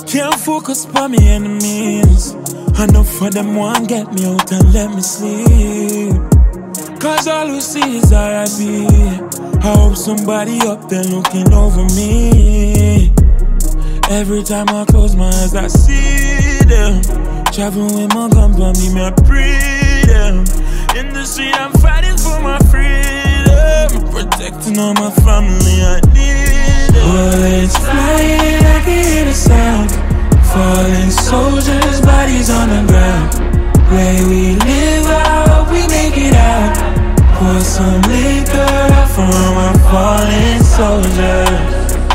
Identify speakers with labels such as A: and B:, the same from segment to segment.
A: Can't focus on me enemies. Enough of them want get me out and let me sleep. Cause all we see is R.I.P. I hope somebody up there looking over me. Every time I close my eyes I see them. Traveling with my gun for me, I breathe them. In the street I'm fighting for my freedom. Protecting all my family, I need them. Bullets flying, I can hear the sound. Falling soldiers, bodies on the ground. Where we live, I hope we make it out. Pour some liquor out for my fallen soldiers.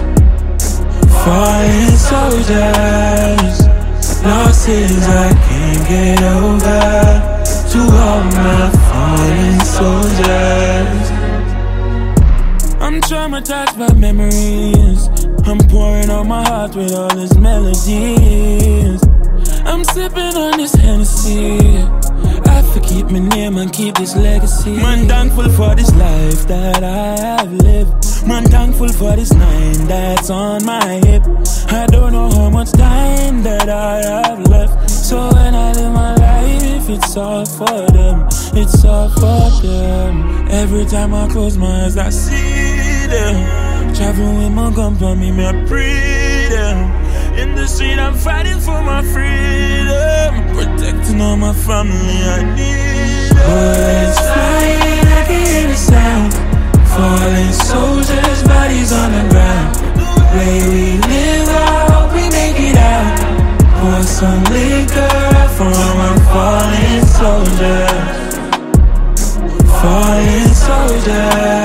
A: Fallen soldiers. Losses I can't get over. To all my fallen soldiers. I'm traumatized by memories. I'm pouring out my heart with all these melodies. I'm sipping on this Hennessy. I keep my name and keep this legacy. Man, thankful for this life that I have lived. Man, thankful for this 9 that's on my hip. I don't know how much time that I have left. So when I live my life, it's all for them. It's all for them. Every time I close my eyes, I see them. Traveling with my gun for me, I breathe them. In the street, I'm fighting for my freedom. Protecting all my family, I need them. Bullets flying, I can hear the sound. Falling soldiers, bodies on the ground. Where we live, I hope we make it out. Pour some liquor for all my fallen soldiers. Fallen soldiers.